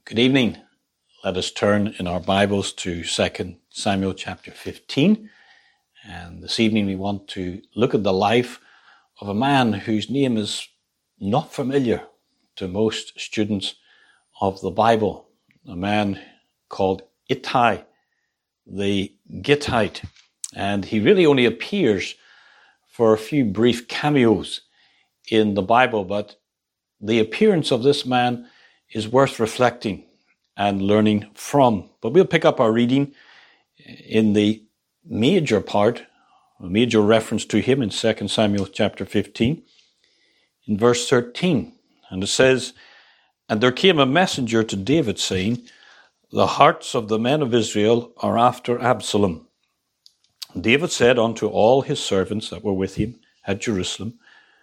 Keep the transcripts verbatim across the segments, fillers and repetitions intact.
Good evening. Let us turn in our Bibles to Second Samuel chapter fifteen. And this evening we want to look at the life of a man whose name is not familiar to most students of the Bible. A man called Ittai the Gittite. And he really only appears for a few brief cameos in the Bible, but the appearance of this man is worth reflecting and learning from. But we'll pick up our reading in the major part, a major reference to him in Second Samuel chapter fifteen, in verse thirteen. And it says, "And there came a messenger to David, saying, The hearts of the men of Israel are after Absalom. And David said unto all his servants that were with him at Jerusalem,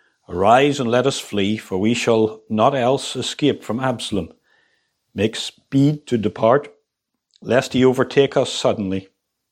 Arise and let us flee, for we shall not else escape from Absalom. Make speed to depart, lest he overtake us suddenly,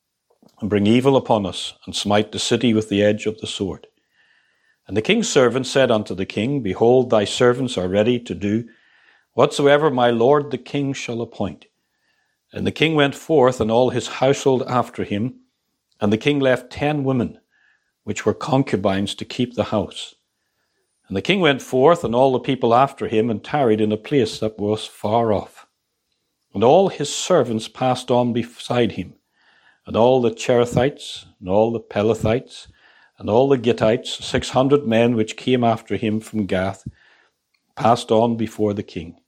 and bring evil upon us, and smite the city with the edge of the sword. And the king's servant said unto the king, Behold, thy servants are ready to do whatsoever my lord the king shall appoint. And the king went forth, and all his household after him, and the king left ten women, which were concubines, to keep the house. And the king went forth, and all the people after him, and tarried in a place that was far off. And all his servants passed on beside him, and all the Cherethites, and all the Pelethites, and all the Gittites, six hundred men which came after him from Gath, passed on before the king.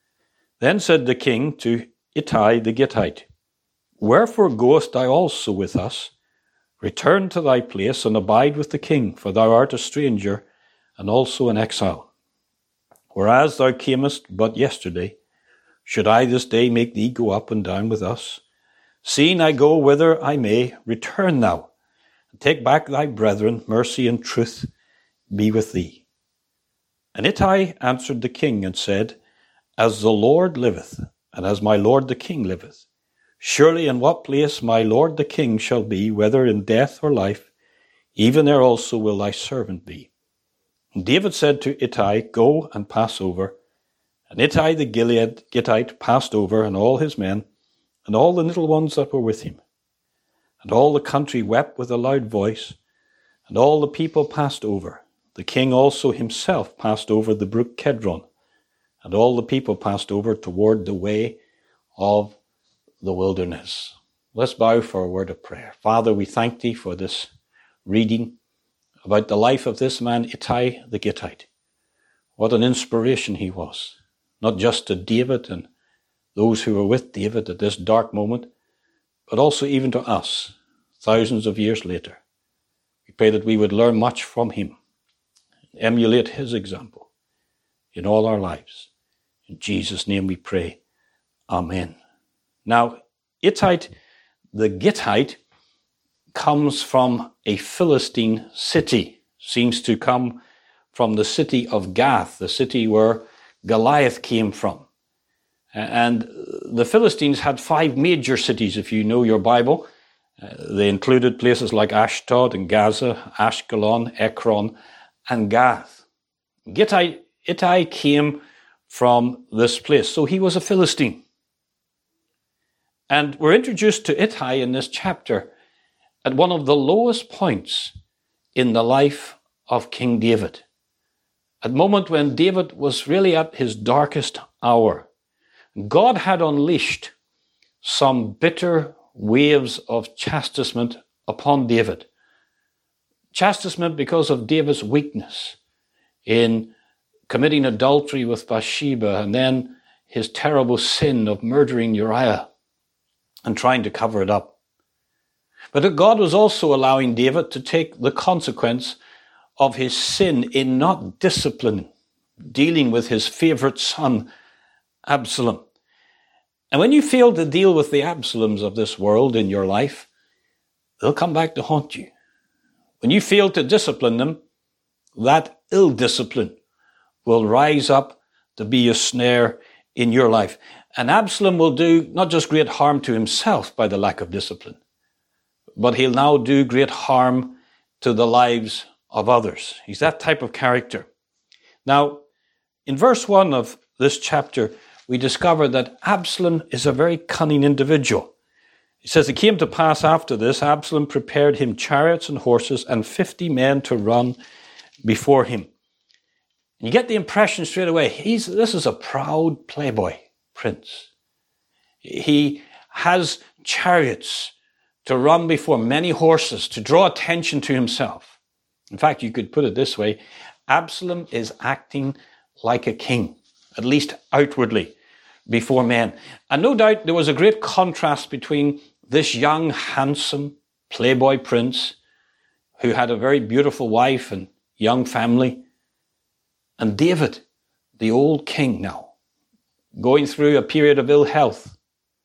Then said the king to Ittai the Gittite, Wherefore goest thou also with us? Return to thy place, and abide with the king, for thou art a stranger, and also an exile. Whereas thou camest but yesterday, should I this day make thee go up and down with us? Seeing I go whither I may, return thou, and take back thy brethren. Mercy and truth be with thee. And Ittai answered the king and said, As the Lord liveth, and as my lord the king liveth, surely in what place my lord the king shall be, whether in death or life, even there also will thy servant be. And David said to Ittai, Go and pass over. And Ittai the Gilead Gittite passed over, and all his men, and all the little ones that were with him. And all the country wept with a loud voice, and all the people passed over. The king also himself passed over the brook Kedron, and all the people passed over toward the way of the wilderness." Let's bow for a word of prayer. Father, we thank thee for this reading about the life of this man, Ittai the Gittite. What an inspiration he was, not just to David and those who were with David at this dark moment, but also even to us, thousands of years later. We pray that we would learn much from him, emulate his example in all our lives. In Jesus' name we pray. Amen. Now, Ittai the Gittite comes from a Philistine city, seems to come from the city of Gath, the city where Goliath came from. And the Philistines had five major cities, if you know your Bible. Uh, they included places like Ashdod and Gaza, Ashkelon, Ekron, and Gath. Ittai, Ittai came from this place, so he was a Philistine. And we're introduced to Ittai in this chapter at one of the lowest points in the life of King David. At the moment when David was really at his darkest hour, God had unleashed some bitter waves of chastisement upon David. Chastisement because of David's weakness in committing adultery with Bathsheba, and then his terrible sin of murdering Uriah and trying to cover it up. But God was also allowing David to take the consequence of his sin in not disciplining, dealing with his favorite son, Absalom. And when you fail to deal with the Absaloms of this world in your life, they'll come back to haunt you. When you fail to discipline them, that ill discipline will rise up to be a snare in your life. And Absalom will do not just great harm to himself by the lack of discipline, but he'll now do great harm to the lives of others. He's that type of character. Now, in verse one of this chapter, we discover that Absalom is a very cunning individual. He says, it came to pass after this, Absalom prepared him chariots and horses and fifty men to run before him. You get the impression straight away, he's, this is a proud playboy prince. He has chariots to run before, many horses, to draw attention to himself. In fact, you could put it this way, Absalom is acting like a king, at least outwardly, before men. And no doubt there was a great contrast between this young, handsome playboy prince who had a very beautiful wife and young family, and David, the old king now, going through a period of ill health,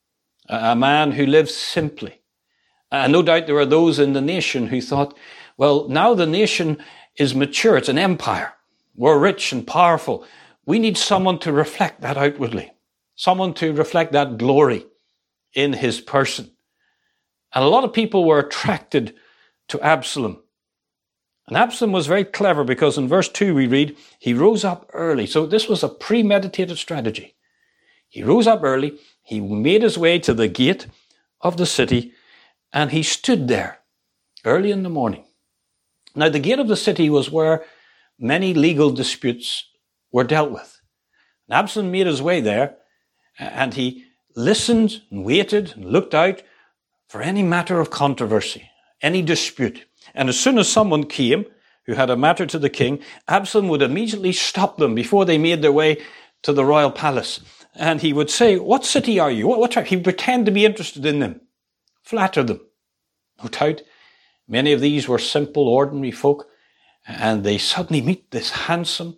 a man who lived simply. And no doubt there were those in the nation who thought, well, now the nation is mature, it's an empire, we're rich and powerful. We need someone to reflect that outwardly, someone to reflect that glory in his person. And a lot of people were attracted to Absalom. And Absalom was very clever because in verse two we read, he rose up early. So this was a premeditated strategy. He rose up early, he made his way to the gate of the city, and he stood there early in the morning. Now the gate of the city was where many legal disputes were dealt with. And Absalom made his way there, and he listened and waited and looked out for any matter of controversy, any dispute. And as soon as someone came who had a matter to the king, Absalom would immediately stop them before they made their way to the royal palace. And he would say, what city are you? What, what tribe? He would pretend to be interested in them, flatter them. No doubt, many of these were simple, ordinary folk, and they suddenly meet this handsome,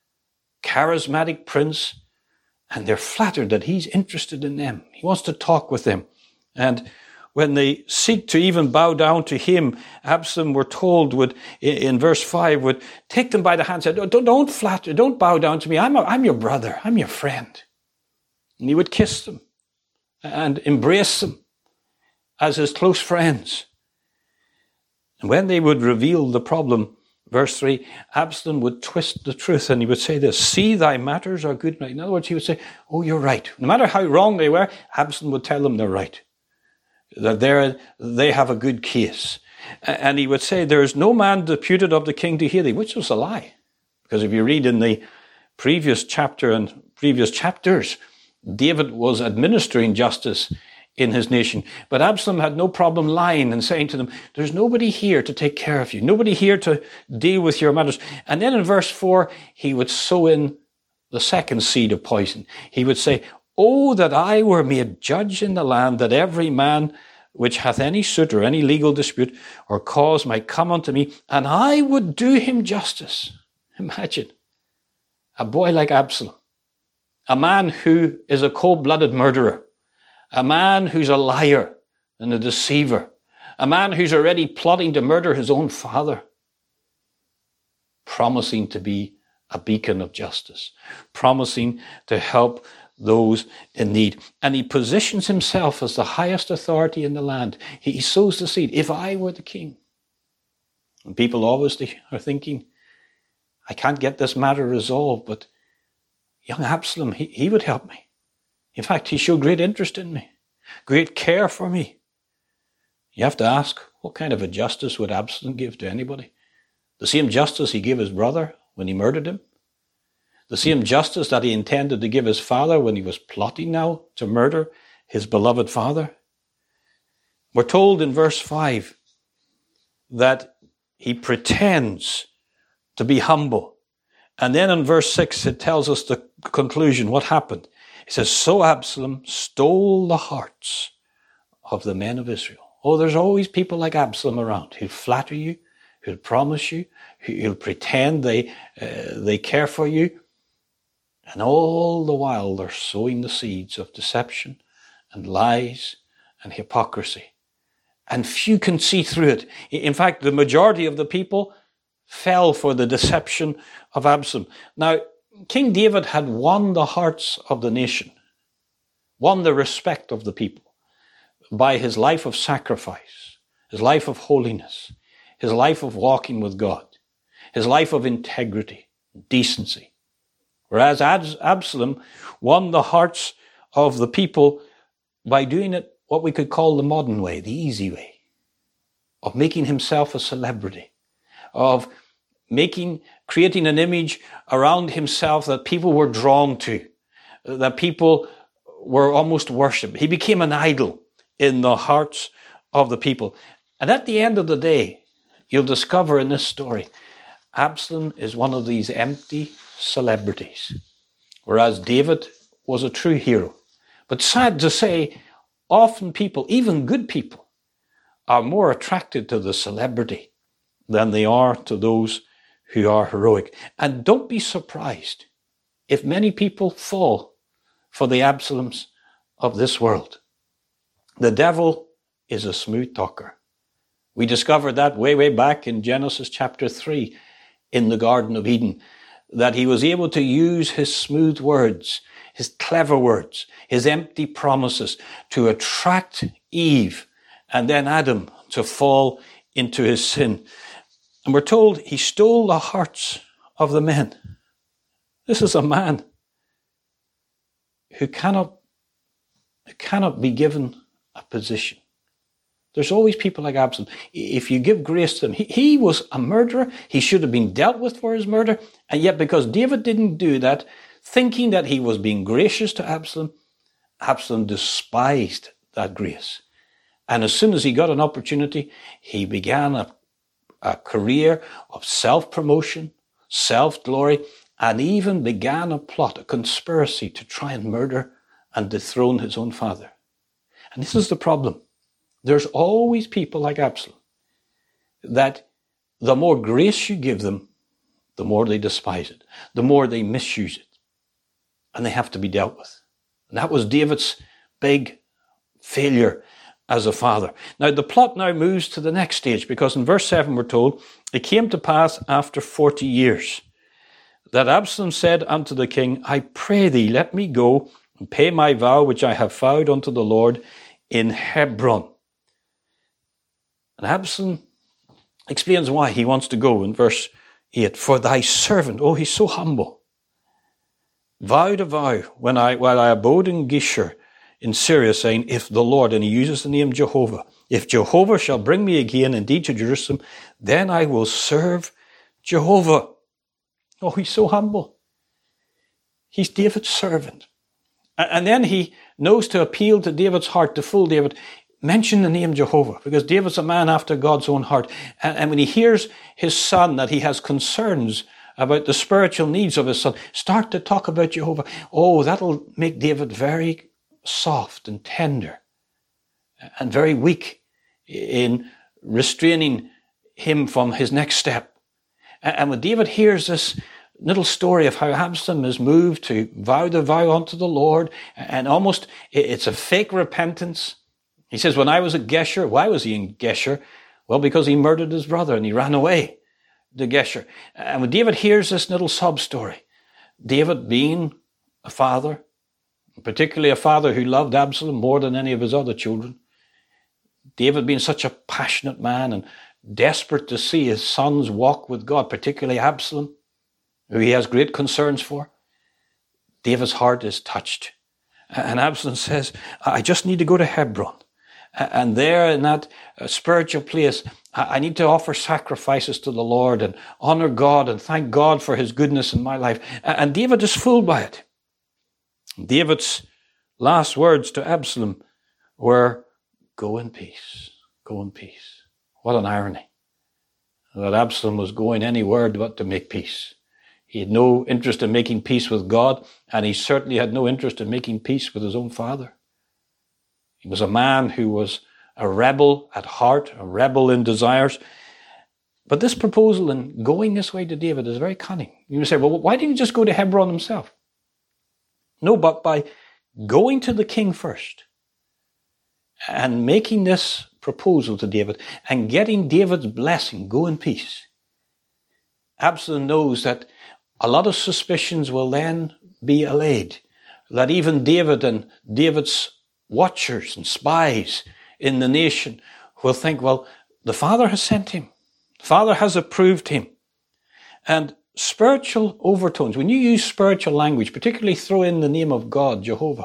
charismatic prince, and they're flattered that he's interested in them. He wants to talk with them. And when they seek to even bow down to him, Absalom, we're told, would, in verse five, would take them by the hand and say, don't, don't flatter, don't bow down to me. I'm, a, I'm your brother, I'm your friend. And he would kiss them and embrace them as his close friends. And when they would reveal the problem, verse three, Absalom would twist the truth and he would say this, see thy matters are good. In other words, he would say, oh, you're right. No matter how wrong they were, Absalom would tell them they're right. That they're, they have a good case. And he would say, there is no man deputed of the king to hear thee, which was a lie. Because if you read in the previous chapter and previous chapters, David was administering justice in his nation. But Absalom had no problem lying and saying to them, there's nobody here to take care of you, nobody here to deal with your matters. And then in verse four, he would sow in the second seed of poison. He would say, oh, that I were made judge in the land, that every man which hath any suit or any legal dispute or cause might come unto me, and I would do him justice. Imagine a boy like Absalom, a man who is a cold-blooded murderer, a man who's a liar and a deceiver, a man who's already plotting to murder his own father, promising to be a beacon of justice, promising to help those in need. And he positions himself as the highest authority in the land. He sows the seed. If I were the king. And people always are thinking, I can't get this matter resolved, but young Absalom, he, he would help me. In fact, he showed great interest in me, great care for me. You have to ask, what kind of a justice would Absalom give to anybody? The same justice he gave his brother when he murdered him? The same justice that he intended to give his father when he was plotting now to murder his beloved father? We're told in verse five that he pretends to be humble. And then in verse six, it tells us the conclusion, what happened. It says, so Absalom stole the hearts of the men of Israel. Oh, there's always people like Absalom around who'll flatter you, who'll promise you, who'll pretend they, uh, they care for you. And all the while they're sowing the seeds of deception and lies and hypocrisy. And few can see through it. In fact, the majority of the people fell for the deception of Absalom. Now, King David had won the hearts of the nation, won the respect of the people by his life of sacrifice, his life of holiness, his life of walking with God, his life of integrity, decency. Whereas Absalom won the hearts of the people by doing it what we could call the modern way, the easy way, of making himself a celebrity, of making, creating an image around himself that people were drawn to, that people were almost worshipped. He became an idol in the hearts of the people. And at the end of the day, you'll discover in this story, Absalom is one of these empty celebrities, whereas David was a true hero. But sad to say, often people, even good people, are more attracted to the celebrity than they are to those who are heroic. And don't be surprised if many people fall for the Absaloms of this world. The devil is a smooth talker. We discovered that way, way back in Genesis chapter three in the Garden of Eden, that he was able to use his smooth words, his clever words, his empty promises to attract Eve and then Adam to fall into his sin. And we're told he stole the hearts of the men. This is a man who cannot, who cannot be given a position. There's always people like Absalom. If you give grace to him, he, he was a murderer. He should have been dealt with for his murder. And yet because David didn't do that, thinking that he was being gracious to Absalom, Absalom despised that grace. And as soon as he got an opportunity, he began a, a career of self-promotion, self-glory, and even began a plot, a conspiracy to try and murder and dethrone his own father. And this is the problem. There's always people like Absalom that the more grace you give them, the more they despise it, the more they misuse it, and they have to be dealt with. And that was David's big failure as a father. Now, the plot now moves to the next stage, because in verse seven we're told, it came to pass after forty years that Absalom said unto the king, I pray thee, let me go and pay my vow which I have vowed unto the Lord in Hebron. And Absalom explains why he wants to go in verse eight. For thy servant, oh, he's so humble, vowed a vow when I, while I abode in Geshur in Syria, saying, if the Lord, and he uses the name Jehovah, if Jehovah shall bring me again indeed to Jerusalem, then I will serve Jehovah. Oh, he's so humble. He's David's servant. And then he knows to appeal to David's heart, to fool David. Mention the name Jehovah, because David's a man after God's own heart. And, and when he hears his son, that he has concerns about the spiritual needs of his son, start to talk about Jehovah. Oh, that'll make David very soft and tender and very weak in restraining him from his next step. And, and when David hears this little story of how Absalom is moved to vow the vow unto the Lord, and almost it's a fake repentance. He says, when I was at Geshur, why was he in Geshur? Well, because he murdered his brother and he ran away to Geshur. And when David hears this little sob story, David being a father, particularly a father who loved Absalom more than any of his other children, David being such a passionate man and desperate to see his sons walk with God, particularly Absalom, who he has great concerns for, David's heart is touched. And Absalom says, I just need to go to Hebron. And there in that spiritual place, I need to offer sacrifices to the Lord and honor God and thank God for his goodness in my life. And David is fooled by it. David's last words to Absalom were, go in peace, go in peace. What an irony that Absalom was going anywhere but to make peace. He had no interest in making peace with God, and he certainly had no interest in making peace with his own father. He was a man who was a rebel at heart, a rebel in desires. But this proposal and going this way to David is very cunning. You say, well, why didn't he just go to Hebron himself? No, but by going to the king first and making this proposal to David and getting David's blessing, go in peace, Absalom knows that a lot of suspicions will then be allayed, that even David and David's watchers and spies in the nation will think, well, the Father has sent him. The Father has approved him. And spiritual overtones, when you use spiritual language, particularly throw in the name of God, Jehovah,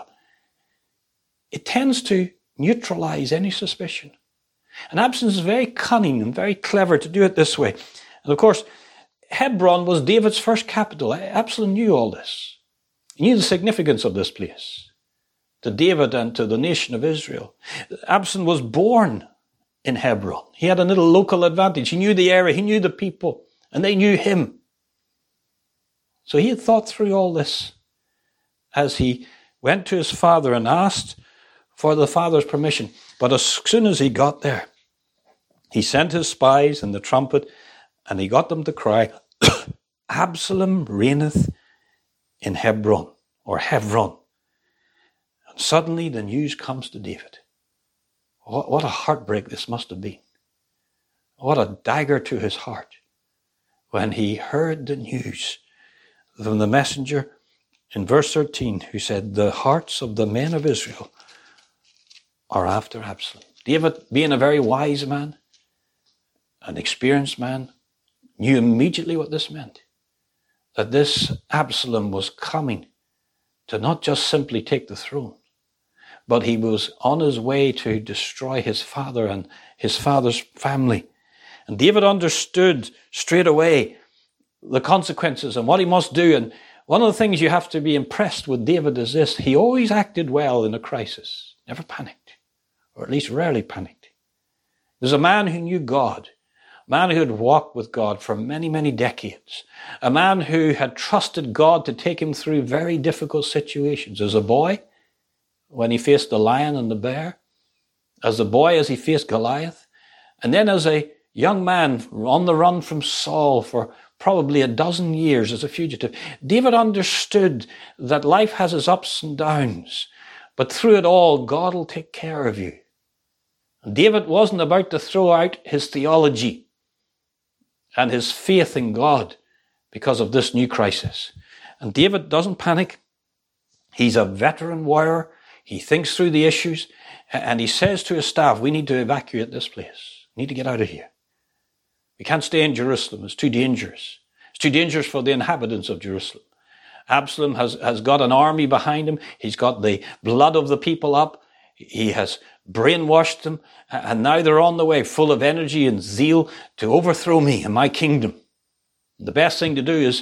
it tends to neutralize any suspicion. And Absalom is very cunning and very clever to do it this way. And of course, Hebron was David's first capital. Absalom knew all this. He knew the significance of this place to David and to the nation of Israel. Absalom was born in Hebron. He had a little local advantage. He knew the area, he knew the people, and they knew him. So he had thought through all this as he went to his father and asked for the father's permission. But as soon as he got there, he sent his spies and the trumpet, and he got them to cry, Absalom reigneth in Hebron, or Hebron. And suddenly the news comes to David. What, what a heartbreak this must have been. What a dagger to his heart when he heard the news from the messenger in verse thirteen, who said, the hearts of the men of Israel are after Absalom. David, being a very wise man, an experienced man, knew immediately what this meant. That this Absalom was coming to not just simply take the throne, but he was on his way to destroy his father and his father's family. And David understood straight away the consequences and what he must do. And one of the things you have to be impressed with David is this: he always acted well in a crisis, never panicked, or at least rarely panicked. There's a man who knew God, a man who had walked with God for many, many decades, a man who had trusted God to take him through very difficult situations. As a boy, when he faced the lion and the bear, as a boy as he faced Goliath, and then as a young man on the run from Saul for probably a dozen years as a fugitive. David understood that life has its ups and downs, but through it all, God will take care of you. And David wasn't about to throw out his theology and his faith in God because of this new crisis. And David doesn't panic. He's a veteran warrior. He thinks through the issues, and he says to his staff, we need to evacuate this place. We need to get out of here. We can't stay in Jerusalem. It's too dangerous. It's too dangerous for the inhabitants of Jerusalem. Absalom has, has got an army behind him. He's got the blood of the people up. He has brainwashed them. And now they're on the way, full of energy and zeal to overthrow me and my kingdom. The best thing to do is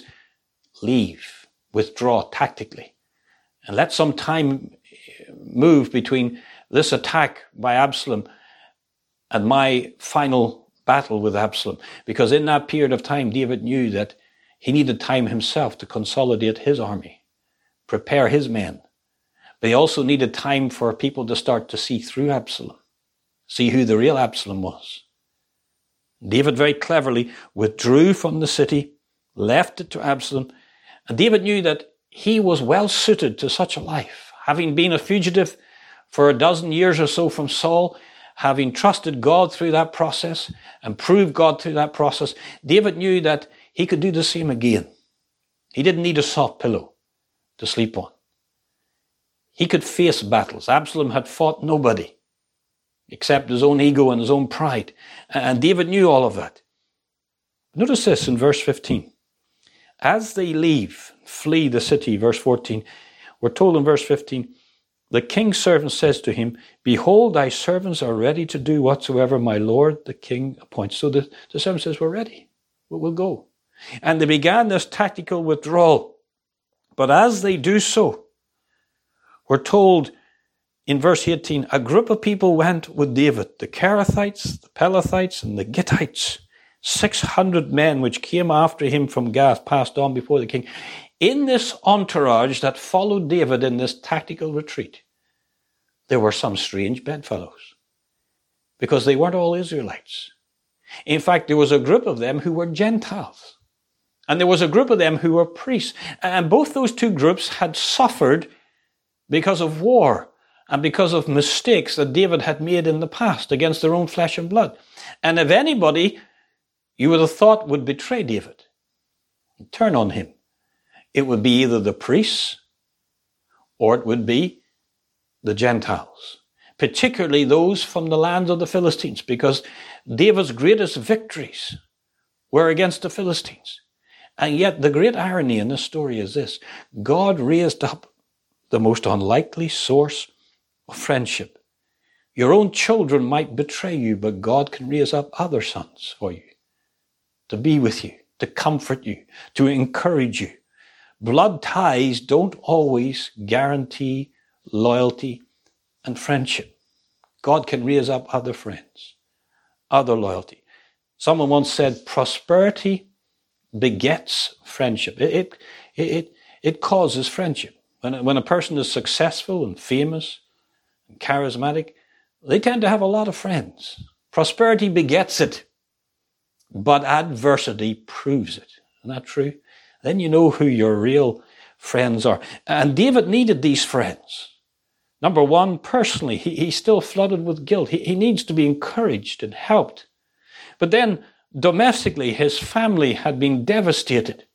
leave, withdraw tactically, and let some time move between this attack by Absalom and my final battle with Absalom. Because in that period of time, David knew that he needed time himself to consolidate his army, prepare his men. But he also needed time for people to start to see through Absalom, see who the real Absalom was. David very cleverly withdrew from the city, left it to Absalom, and David knew that he was well suited to such a life. Having been a fugitive for a dozen years or so from Saul, having trusted God through that process and proved God through that process, David knew that he could do the same again. He didn't need a soft pillow to sleep on. He could face battles. Absalom had fought nobody except his own ego and his own pride. And David knew all of that. Notice this in verse fifteen. As they leave, flee the city, verse fourteen, we're told in verse fifteen, the king's servant says to him, behold, thy servants are ready to do whatsoever my lord the king appoints. So the, the servant says, we're ready. We'll, we'll go. And they began this tactical withdrawal. But as they do so, we're told in verse eighteen, a group of people went with David, the Kerethites, the Pelethites, and the Gittites. six hundred men which came after him from Gath passed on before the king. In this entourage that followed David in this tactical retreat, there were some strange bedfellows, because they weren't all Israelites. In fact, there was a group of them who were Gentiles, and there was a group of them who were priests. And both those two groups had suffered because of war and because of mistakes that David had made in the past against their own flesh and blood. And if anybody you would have thought would betray David and turn on him, it would be either the priests or it would be the Gentiles, particularly those from the land of the Philistines, because David's greatest victories were against the Philistines. And yet the great irony in this story is this: God raised up the most unlikely source of friendship. Your own children might betray you, but God can raise up other sons for you, to be with you, to comfort you, to encourage you. Blood ties don't always guarantee loyalty and friendship. God can raise up other friends, other loyalty. Someone once said, prosperity begets friendship. It, it, it, it causes friendship. When, when a person is successful and famous and charismatic, they tend to have a lot of friends. Prosperity begets it, but adversity proves it. Isn't that true? Then you know who your real friends are. And David needed these friends. Number one, personally, he, he's still flooded with guilt. He, he needs to be encouraged and helped. But then, domestically, his family had been devastated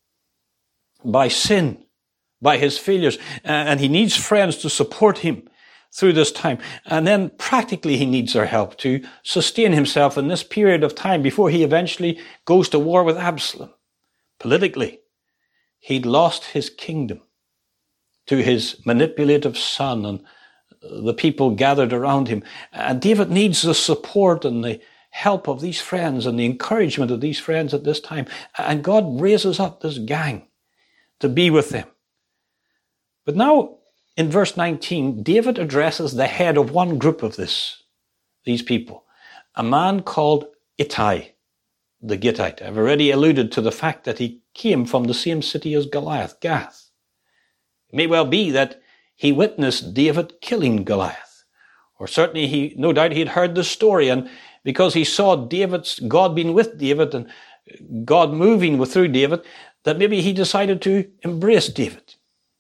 by sin, by his failures, and he needs friends to support him through this time. And then practically he needs their help to sustain himself in this period of time before he eventually goes to war with Absalom. Politically, he'd lost his kingdom to his manipulative son and the people gathered around him. And David needs the support and the help of these friends and the encouragement of these friends at this time. And God raises up this gang to be with them. But now, in verse nineteen, David addresses the head of one group of this, these people, a man called Ittai, the Gittite. I've already alluded to the fact that he came from the same city as Goliath, Gath. It may well be that he witnessed David killing Goliath, or certainly he, no doubt he'd heard the story, and because he saw David's, God being with David and God moving with, through David, that maybe he decided to embrace David.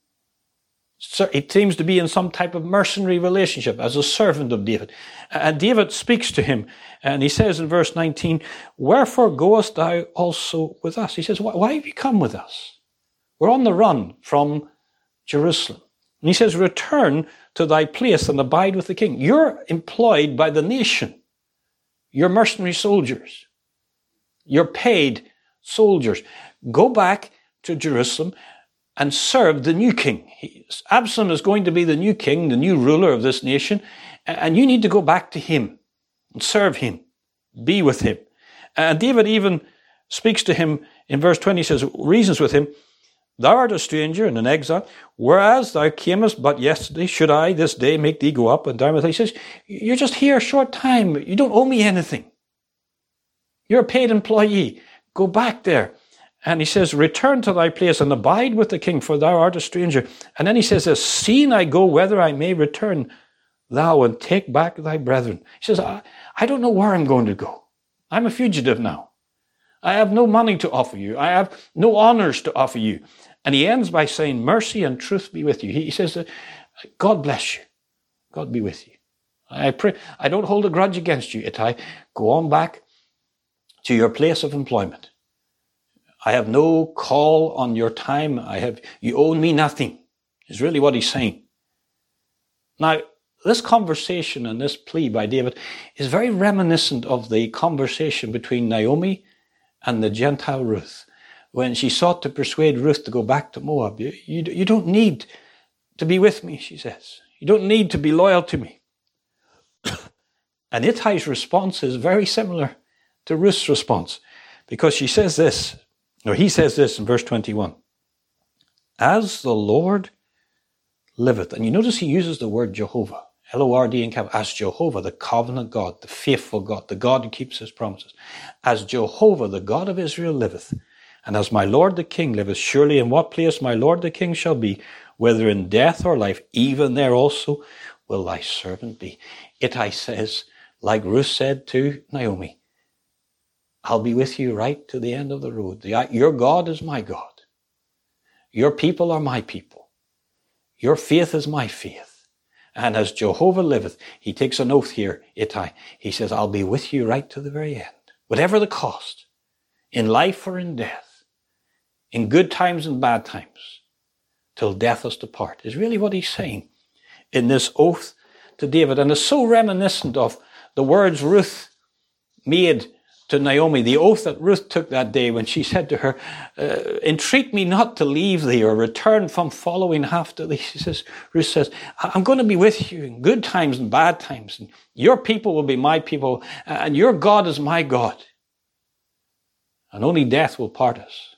So it seems to be in some type of mercenary relationship as a servant of David. And David speaks to him, and he says in verse nineteen, wherefore goest thou also with us? He says, why have you come with us? We're on the run from Jerusalem. And he says, return to thy place and abide with the king. You're employed by the nation. You're mercenary soldiers. You're paid soldiers. Go back to Jerusalem and serve the new king. He, Absalom is going to be the new king, the new ruler of this nation, and you need to go back to him and serve him, be with him. And David even speaks to him in verse twenty, he says, reasons with him, thou art a stranger and an exile, whereas thou camest but yesterday, should I this day make thee go up and down with thee? He says, you're just here a short time, you don't owe me anything. You're a paid employee. Go back there. And he says, return to thy place and abide with the king, for thou art a stranger. And then he says, as seeing I go, whether I may return thou and take back thy brethren. He says, I, I don't know where I'm going to go. I'm a fugitive now. I have no money to offer you. I have no honors to offer you. And he ends by saying, mercy and truth be with you. He, he says, God bless you. God be with you. I pray, I don't hold a grudge against you, Ittai. Go on back to your place of employment. I have no call on your time. I have, you owe me nothing, is really what he's saying. Now, this conversation and this plea by David is very reminiscent of the conversation between Naomi and the Gentile Ruth, when she sought to persuade Ruth to go back to Moab. You, you, you don't need to be with me, she says. You don't need to be loyal to me. And Ittai's response is very similar to Ruth's response, because she says this, or he says this in verse twenty-one. As the Lord liveth, and you notice he uses the word Jehovah, L O R D in capital, as Jehovah, the covenant God, the faithful God, the God who keeps his promises. As Jehovah, the God of Israel, liveth, and as my Lord the King liveth, surely in what place my Lord the King shall be, whether in death or life, even there also will thy servant be. Ittai says, like Ruth said to Naomi, I'll be with you right to the end of the road. Your God is my God. Your people are my people. Your faith is my faith. And as Jehovah liveth, he takes an oath here, Ittai. He says, I'll be with you right to the very end. Whatever the cost, in life or in death, in good times and bad times, till death us depart, is really what he's saying in this oath to David. And it's so reminiscent of the words Ruth made to Naomi, the oath that Ruth took that day when she said to her, uh, entreat me not to leave thee or return from following after thee. She says, Ruth says, I'm going to be with you in good times and bad times. And your people will be my people and your God is my God. And only death will part us.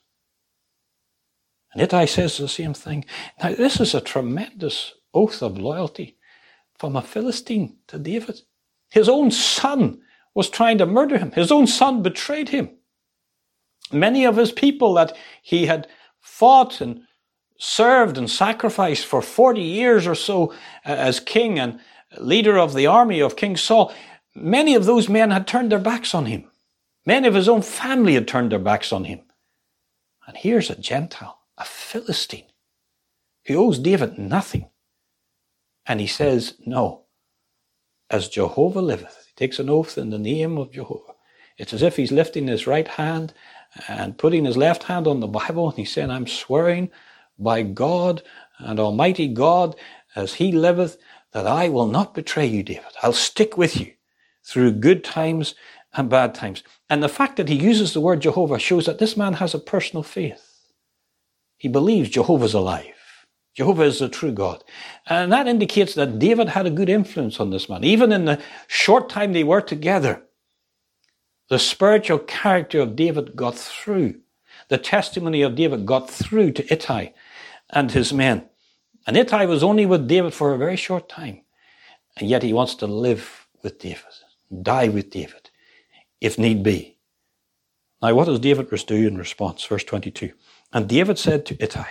And Ittai says the same thing. Now this is a tremendous oath of loyalty from a Philistine to David. His own son was trying to murder him. His own son betrayed him. Many of his people that he had fought and served and sacrificed for forty years or so as king and leader of the army of King Saul, many of those men had turned their backs on him. Many of his own family had turned their backs on him. And here's a Gentile, a Philistine, who owes David nothing. And he says, no, as Jehovah liveth. He takes an oath in the name of Jehovah. It's as if he's lifting his right hand and putting his left hand on the Bible. And he's saying, I'm swearing by God and Almighty God, as he liveth, that I will not betray you, David. I'll stick with you through good times and bad times. And the fact that he uses the word Jehovah shows that this man has a personal faith. He believes Jehovah's alive. Jehovah is the true God. And that indicates that David had a good influence on this man. Even in the short time they were together, the spiritual character of David got through. The testimony of David got through to Ittai and his men. And Ittai was only with David for a very short time. And yet he wants to live with David, die with David, if need be. Now what does David do in response? Verse twenty-two. And David said to Ittai,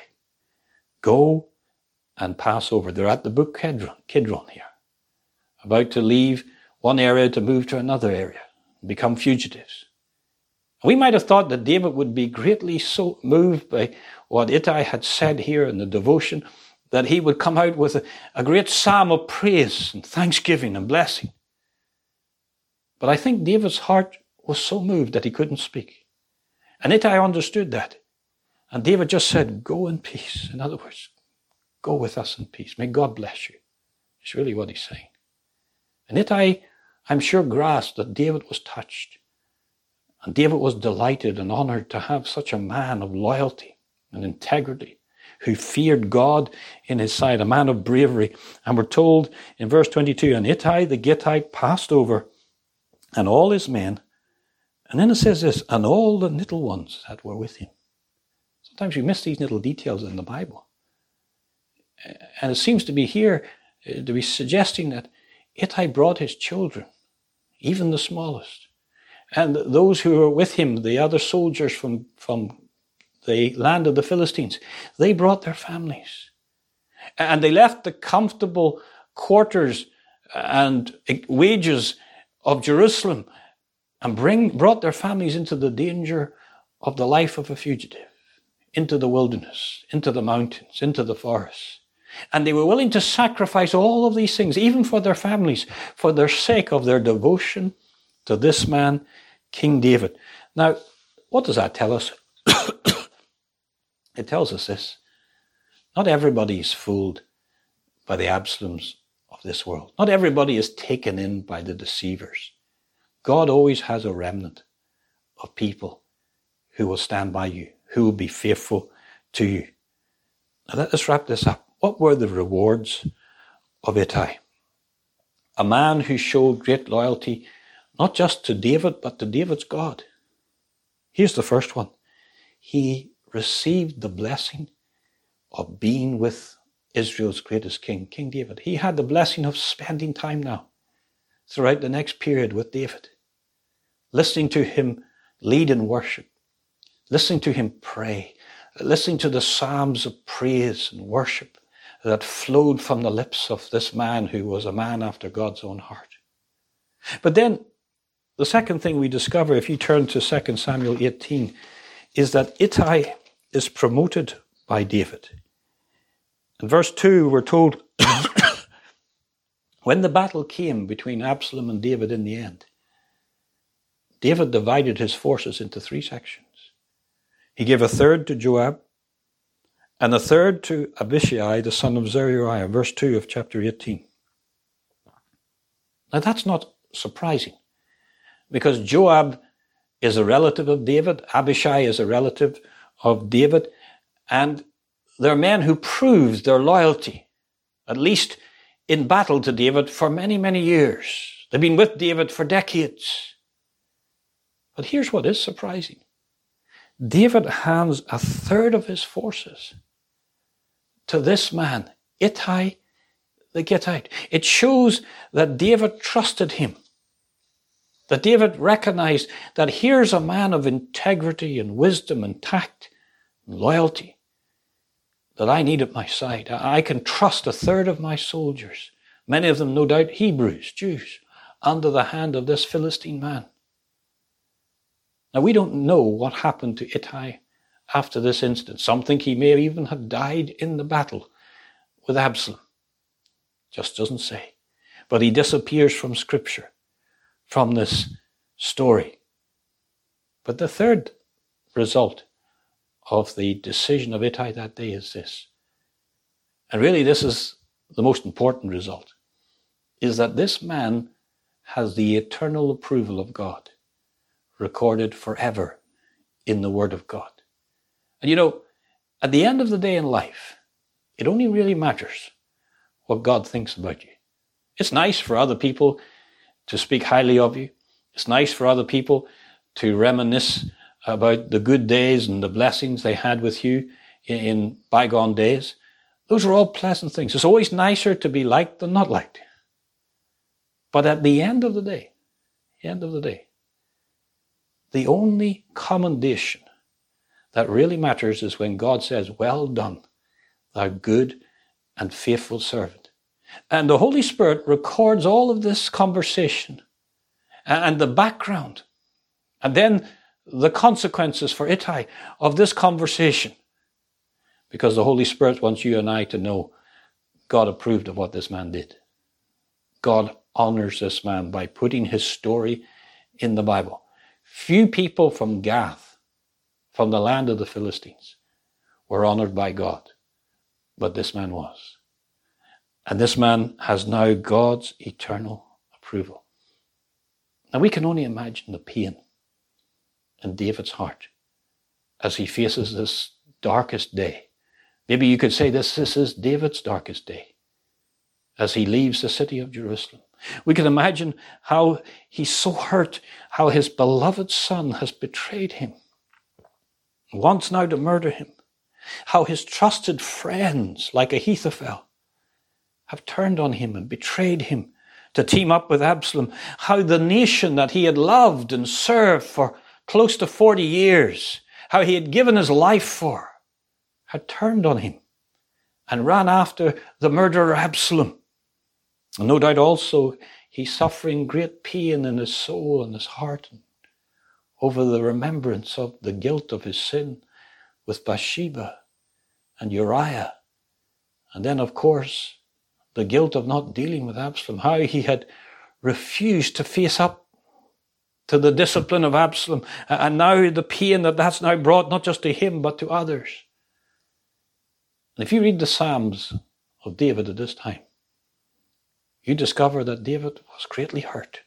go and pass over. They're at the brook Kidron, Kidron here, about to leave one area to move to another area, become fugitives. We might have thought that David would be greatly so moved by what Ittai had said here in the devotion, that he would come out with a, a great psalm of praise and thanksgiving and blessing. But I think David's heart was so moved that he couldn't speak. And Ittai understood that. And David just said, go in peace. In other words, go with us in peace. May God bless you. It's really what he's saying. And Ittai, I'm sure, grasped that David was touched. And David was delighted and honored to have such a man of loyalty and integrity who feared God in his sight, a man of bravery. And we're told in verse twenty-two, and Ittai the Gittite passed over, and all his men. And then it says this, and all the little ones that were with him. Sometimes we miss these little details in the Bible. And it seems to be here, to be suggesting that Ittai brought his children, even the smallest. And those who were with him, the other soldiers from, from the land of the Philistines, they brought their families. And they left the comfortable quarters and wages of Jerusalem and bring, brought their families into the danger of the life of a fugitive, into the wilderness, into the mountains, into the forests. And they were willing to sacrifice all of these things, even for their families, for their sake of their devotion to this man, King David. Now, what does that tell us? It tells us this. Not everybody is fooled by the Absaloms of this world. Not everybody is taken in by the deceivers. God always has a remnant of people who will stand by you, who will be faithful to you. Now let us wrap this up. What were the rewards of Ittai? A man who showed great loyalty, not just to David, but to David's God. Here's the first one. He received the blessing of being with Israel's greatest king, King David. He had the blessing of spending time now throughout the next period with David, listening to him lead in worship, listening to him pray, listening to the psalms of praise and worship that flowed from the lips of this man who was a man after God's own heart. But then the second thing we discover, if you turn to Second Samuel eighteen, is that Ittai is promoted by David. In verse two, we're told, when the battle came between Absalom and David in the end, David divided his forces into three sections. He gave a third to Joab, and a third to Abishai, the son of Zeruiah, verse two of chapter eighteen. Now that's not surprising, because Joab is a relative of David. Abishai is a relative of David. And they're men who proved their loyalty, at least in battle to David, for many, many years. They've been with David for decades. But here's what is surprising. David hands a third of his forces to this man, Ittai the Gittite. It shows that David trusted him. That David recognized that here's a man of integrity and wisdom and tact and loyalty that I need at my side. I can trust a third of my soldiers, many of them no doubt Hebrews, Jews, under the hand of this Philistine man. Now we don't know what happened to Ittai after this incident. Some think he may even have died in the battle with Absalom. Just doesn't say. But he disappears from Scripture, from this story. But the third result of the decision of Ittai that day is this. And really this is the most important result, is that this man has the eternal approval of God, recorded forever in the Word of God. And you know, at the end of the day in life, it only really matters what God thinks about you. It's nice for other people to speak highly of you. It's nice for other people to reminisce about the good days and the blessings they had with you in, in bygone days. Those are all pleasant things. It's always nicer to be liked than not liked. But at the end of the day, the end of the day, the only commendation that really matters is when God says, "Well done, thou good and faithful servant." And the Holy Spirit records all of this conversation and the background, and then the consequences for Ittai of this conversation. Because the Holy Spirit wants you and I to know God approved of what this man did. God honors this man by putting his story in the Bible. Few people from Gath, from the land of the Philistines, were honored by God, but this man was. And this man has now God's eternal approval. Now we can only imagine the pain in David's heart as he faces this darkest day. Maybe you could say this, this is David's darkest day as he leaves the city of Jerusalem. We can imagine how he's so hurt, how his beloved son has betrayed him, wants now to murder him, how his trusted friends like Ahithophel have turned on him and betrayed him to team up with Absalom, how the nation that he had loved and served for close to forty years, how he had given his life for, had turned on him and ran after the murderer Absalom. And no doubt also he's suffering great pain in his soul and his heart over the remembrance of the guilt of his sin with Bathsheba and Uriah. And then, of course, the guilt of not dealing with Absalom, how he had refused to face up to the discipline of Absalom, and now the pain that that's now brought not just to him but to others. And if you read the Psalms of David at this time, you discover that David was greatly hurt,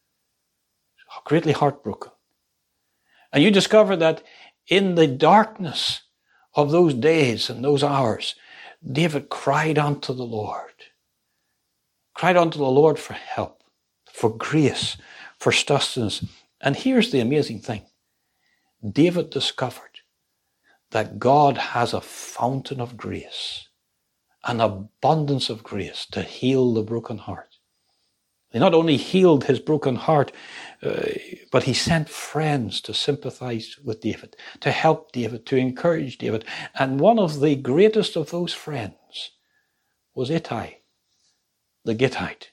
greatly heartbroken. And you discover that in the darkness of those days and those hours, David cried unto the Lord. Cried unto the Lord for help, for grace, for sustenance. And here's the amazing thing. David discovered that God has a fountain of grace, an abundance of grace to heal the broken heart. He not only healed his broken heart, uh, but he sent friends to sympathize with David, to help David, to encourage David. And one of the greatest of those friends was Ittai the Gittite.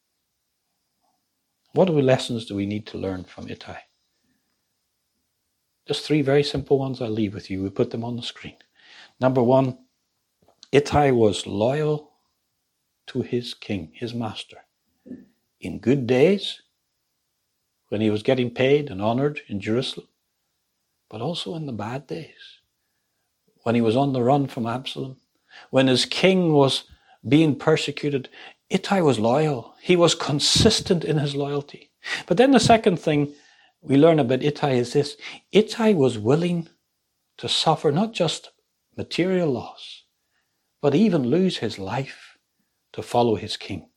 What lessons do we need to learn from Ittai? Just three very simple ones I'll leave with you. We put them on the screen. Number one, Ittai was loyal to his king, his master. In good days, when he was getting paid and honored in Jerusalem, but also in the bad days, when he was on the run from Absalom, when his king was being persecuted, Ittai was loyal. He was consistent in his loyalty. But then the second thing we learn about Ittai is this. Ittai was willing to suffer not just material loss, but even lose his life to follow his king.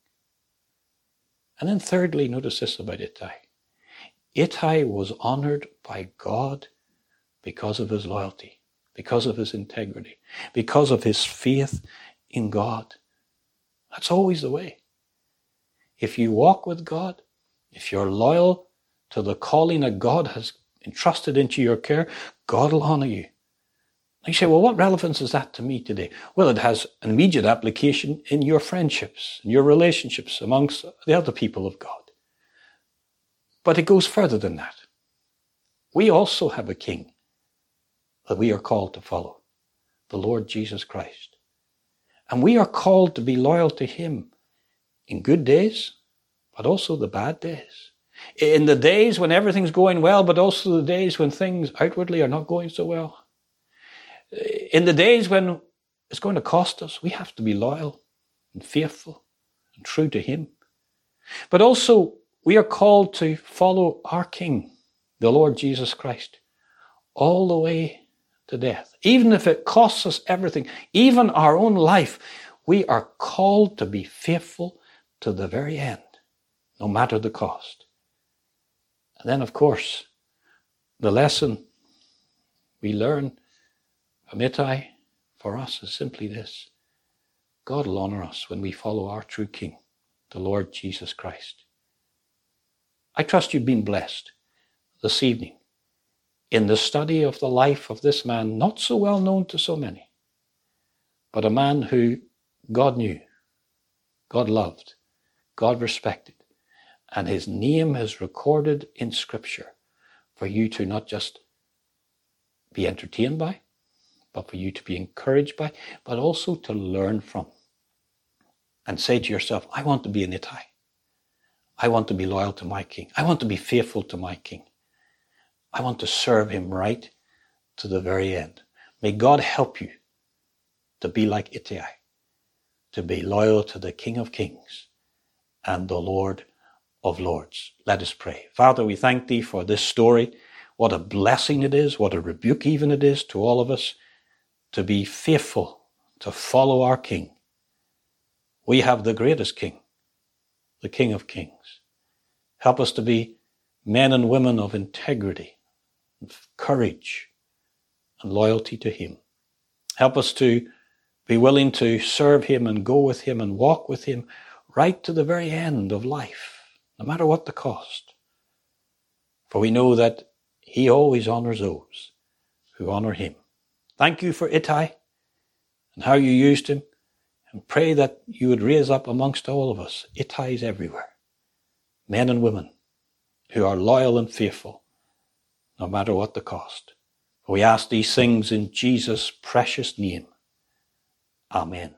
And then thirdly, notice this about Ittai. Ittai was honored by God because of his loyalty, because of his integrity, because of his faith in God. That's always the way. If you walk with God, if you're loyal to the calling that God has entrusted into your care, God will honor you. You say, well, what relevance is that to me today? Well, it has an immediate application in your friendships, in your relationships amongst the other people of God. But it goes further than that. We also have a king that we are called to follow, the Lord Jesus Christ. And we are called to be loyal to him in good days, but also the bad days. In the days when everything's going well, but also the days when things outwardly are not going so well. In the days when it's going to cost us, we have to be loyal and faithful and true to him. But also, we are called to follow our King, the Lord Jesus Christ, all the way to death. Even if it costs us everything, even our own life, we are called to be faithful to the very end, no matter the cost. And then, of course, the lesson we learn from Ittai for us is simply this. God will honor us when we follow our true King, the Lord Jesus Christ. I trust you've been blessed this evening in the study of the life of this man, not so well known to so many, but a man who God knew, God loved, God respected, and his name is recorded in Scripture for you to not just be entertained by, but for you to be encouraged by, but also to learn from. And say to yourself, I want to be an Ittai. I want to be loyal to my King. I want to be faithful to my King. I want to serve him right to the very end. May God help you to be like Ittai, to be loyal to the King of Kings and the Lord of Lords. Let us pray. Father, we thank thee for this story. What a blessing it is, what a rebuke even it is to all of us to be faithful, to follow our King. We have the greatest King, the King of Kings. Help us to be men and women of integrity, of courage, and loyalty to him. Help us to be willing to serve him and go with him and walk with him right to the very end of life, no matter what the cost. For we know that he always honors those who honor him. Thank you for Ittai and how you used him, and pray that you would raise up amongst all of us Ittais everywhere, men and women who are loyal and faithful, no matter what the cost. For we ask these things in Jesus' precious name. Amen.